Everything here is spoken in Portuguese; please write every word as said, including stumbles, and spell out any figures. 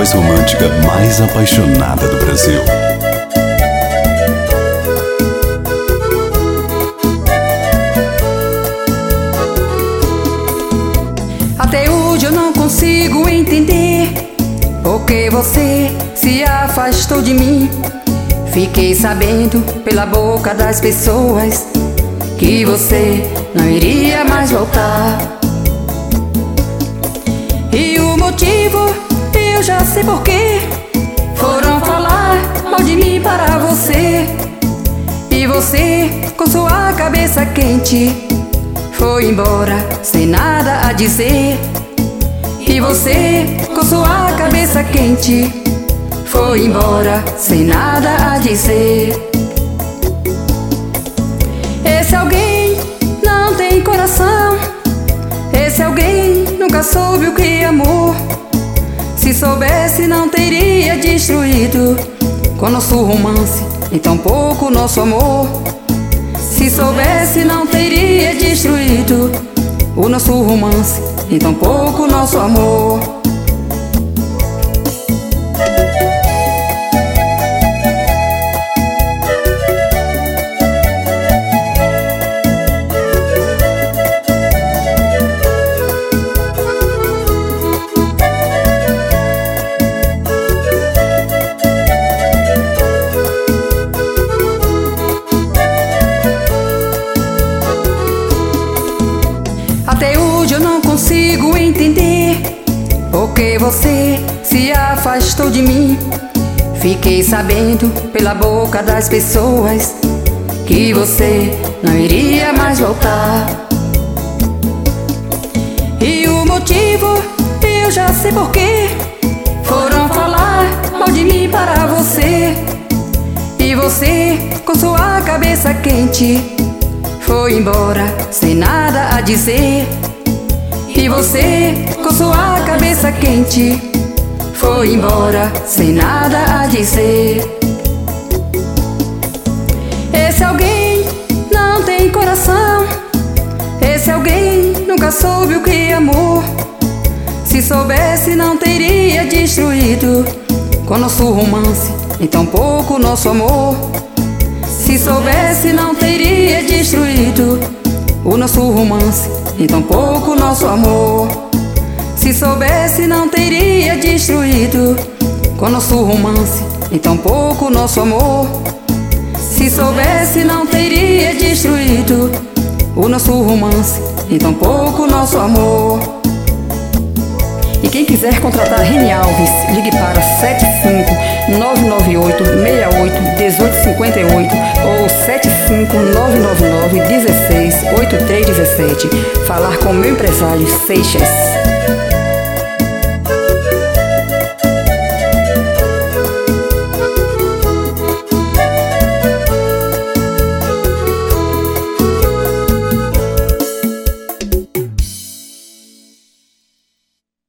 voz romântica mais apaixonada do Brasil. Até hoje eu não consigo entender por que você se afastou de mim. Fiquei sabendo pela boca das pessoas que você não iria mais voltar. E o motivo eu já sei porquê. Foram falar mal de mim para você. E você, com sua cabeça quente, foi embora sem nada a dizer. E você, com sua cabeça quente, foi embora sem nada a dizer. Esse alguém não tem coração. Esse alguém nunca soube o que é amor. Se soubesse não teria destruído com nosso romance, em tão pouco nosso amor. Se soubesse não teria destruído o nosso romance, em tão pouco nosso amor. Até hoje eu não consigo entender por que você se afastou de mim. Fiquei sabendo pela boca das pessoas que você não iria mais voltar. E o motivo eu já sei porquê. Foram falar mal de mim para você. E você, com sua cabeça quente, foi embora sem nada a dizer. E você, com sua cabeça quente, foi embora sem nada a dizer. Esse alguém não tem coração. Esse alguém nunca soube o que é amor. Se soubesse não teria destruído com nosso romance, em tão pouco nosso amor. Se soubesse não teria destruído o nosso romance, em tão pouco nosso amor. Se soubesse não teria destruído com nosso romance, em tão pouco nosso amor. Se soubesse não teria destruído o nosso romance, em tão pouco nosso amor. E quem quiser contratar Reni Alves, ligue para sete cinco nove nove oito seis oito um oito cinco oito ou sete cinco nove nove nove um seis oito três um sete. Falar com o meu empresário Seixas.